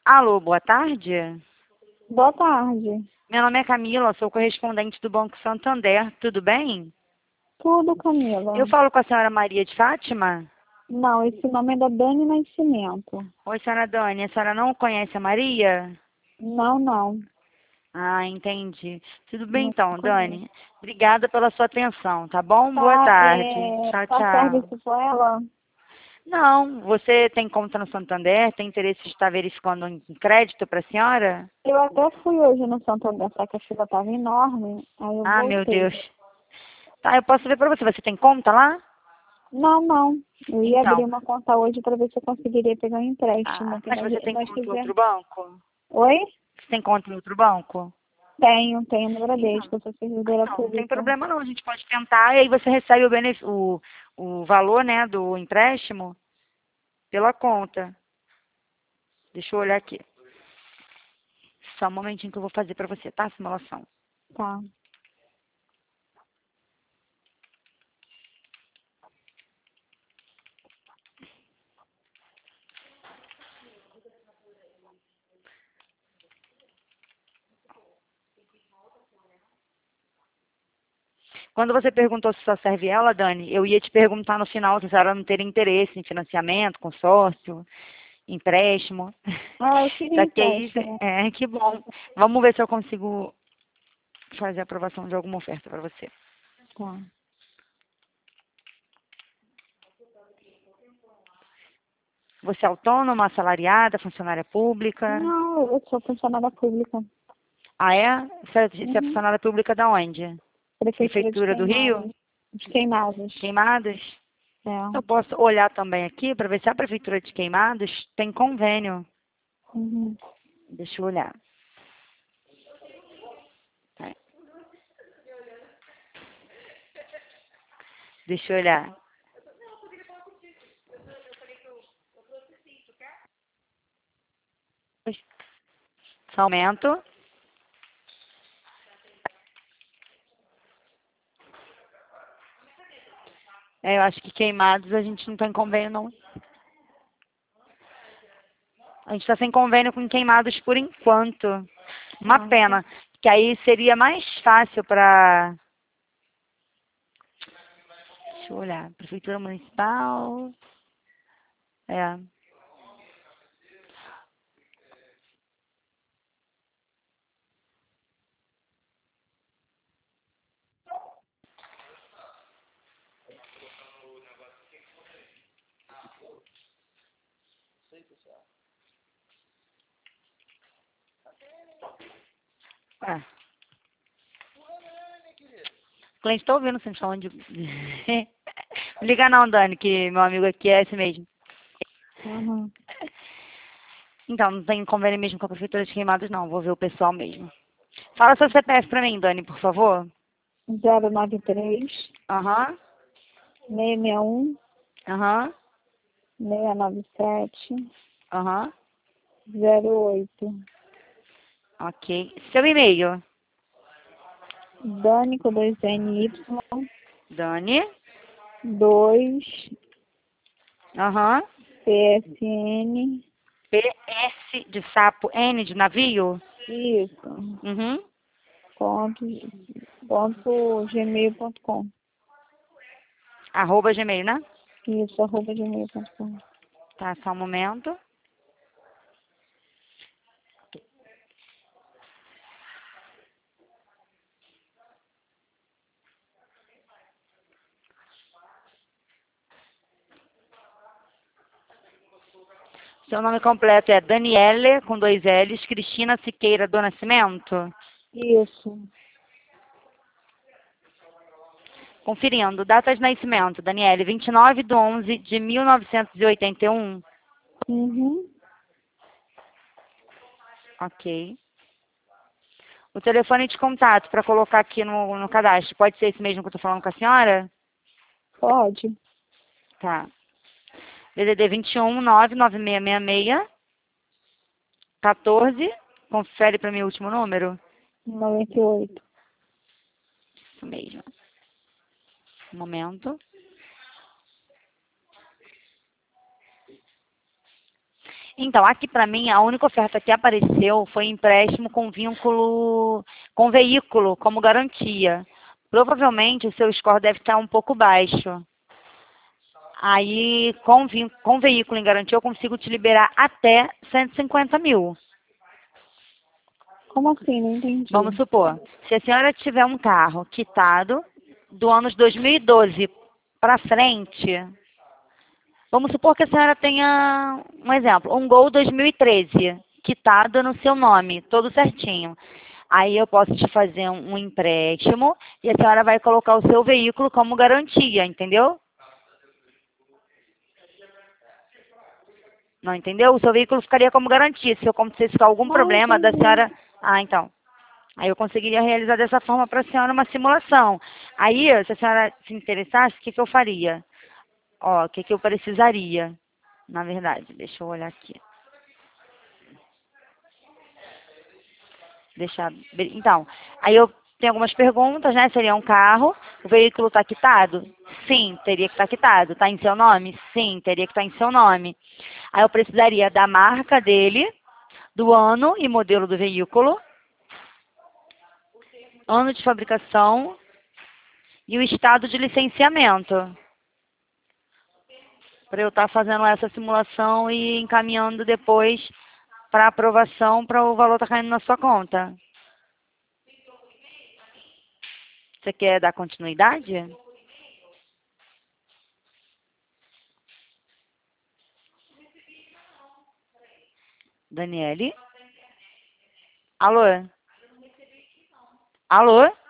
Alô, boa tarde. Boa tarde. Meu nome é Camila, sou correspondente do Banco Santander. Tudo bem? Tudo, Camila? Eu falo com a senhora Maria de Fátima? Não, esse nome é da Dani Nascimento. Oi, senhora Dani, a senhora não conhece a Maria? Não, não. Ah, entendi. Tudo bem Não então, conheço. Dani. Obrigada pela sua atenção, tá bom? Boa Tá, tarde. Tchau, faz tchau. serviço com ela? Não, você tem conta no Santander? Tem interesse em estar verificando um crédito para a senhora? Eu até fui hoje no Santander, só que a fila estava enorme, aí eu Ah, meu voltei. Deus. Tá, eu posso ver para você. Você tem conta lá? Não, não. Eu ia abrir Então, uma conta hoje para ver se eu conseguiria pegar um empréstimo. mas você tem Nós conta em fizemos... outro banco? Oi? Você tem conta em outro banco? Tenho no Então, Bradesco, eu sou servidora não tem pública. problema não. A gente pode tentar e aí você recebe o valor, né, do empréstimo pela conta. Deixa eu olhar aqui. Só um momentinho que eu vou fazer para você, tá? A simulação. Tá. Quando você perguntou se só serve ela, Dani, eu ia te perguntar no final se a senhora não teria interesse em financiamento, consórcio, empréstimo. Ah, eu queria Só que aí, empréstimo. que bom. Vamos ver se eu consigo fazer a aprovação de alguma oferta para você. Tá. Você é autônoma, assalariada, funcionária pública? Não, eu sou funcionária pública. Ah, é? Você é Uhum. funcionária pública da onde? Prefeitura de Prefeitura do Rio? Queimadas. De Queimadas. Queimadas? Eu É. posso olhar também aqui para ver se a Prefeitura de Queimados tem convênio. Uhum. Deixa eu olhar. Tá. Deixa eu olhar. Só um momento. Eu acho que Queimados a gente não tem convênio, não. A gente está sem convênio com Queimados por enquanto. Uma Ah, pena. Que aí seria mais fácil para. Deixa eu olhar. Prefeitura Municipal. É. É. O cliente está ouvindo você falando de. Não liga não, Dani, que meu amigo aqui é esse mesmo. uhum. Então, não tem convênio mesmo com a Prefeitura de Queimados, não. Vou ver o pessoal mesmo. Fala seu CPF pra mim, Dani, por favor. 093 Aham, 661 aham, 697 aham. 08. Ok. Seu e-mail, Dani com 2NY Dani. 2 Aham. PSN. PS de sapo, N de navio. Isso. Uhum. Ponto, ponto gmail.com. @gmail, né? Isso, arroba gmail.com. Tá, só um momento. Seu nome completo é Daniele, com 2 L's, Cristina Siqueira do Nascimento. Isso. Conferindo, data de nascimento, Daniele, 29/11/1981. Uhum. Ok. O telefone de contato para colocar aqui no cadastro, pode ser esse mesmo que eu estou falando com a senhora? Pode. Tá. DDD 21 99666 14. Confere para mim o último número. 98. Isso mesmo. Um momento. Então, aqui para mim, a única oferta que apareceu foi empréstimo com vínculo, com veículo como garantia. Provavelmente o seu score deve estar um pouco baixo. Aí, com veículo em garantia, eu consigo te liberar até 150 mil. Como assim? Não entendi. Vamos supor, se a senhora tiver um carro quitado do ano de 2012 para frente, vamos supor que a senhora tenha, um exemplo, um Gol 2013, quitado no seu nome, todo certinho. Aí eu posso te fazer um empréstimo e a senhora vai colocar o seu veículo como garantia, entendeu? Não entendeu? O seu veículo ficaria como garantia. Se acontecesse algum Ah, problema da entendi. senhora. Ah, então. Aí eu conseguiria realizar dessa forma para a senhora uma simulação. Aí, se a senhora se interessasse, o que, que eu faria? Ó, o que, que eu precisaria? Na verdade, deixa eu olhar aqui. Então, aí eu tenho algumas perguntas, né? Seria um carro, o veículo está quitado? Sim, teria que estar quitado. Está em seu nome? Sim, teria que estar em seu nome. Aí eu precisaria da marca dele, do ano e modelo do veículo, ano de fabricação e o estado de licenciamento. Para eu estar fazendo essa simulação e encaminhando depois para aprovação para o valor estar caindo na sua conta. Você quer dar continuidade? Daniele? Alô? Alô?